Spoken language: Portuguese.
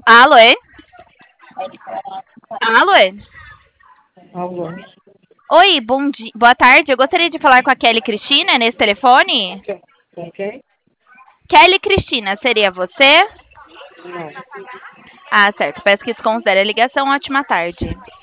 Alô? Alô? Alô, Oi, bom dia. Boa tarde. Eu gostaria de falar com a Kelly Cristina nesse telefone. com quem? Kelly Cristina, seria você? Não, Ah, certo. Peço que desconsidere a ligação. Ótima tarde.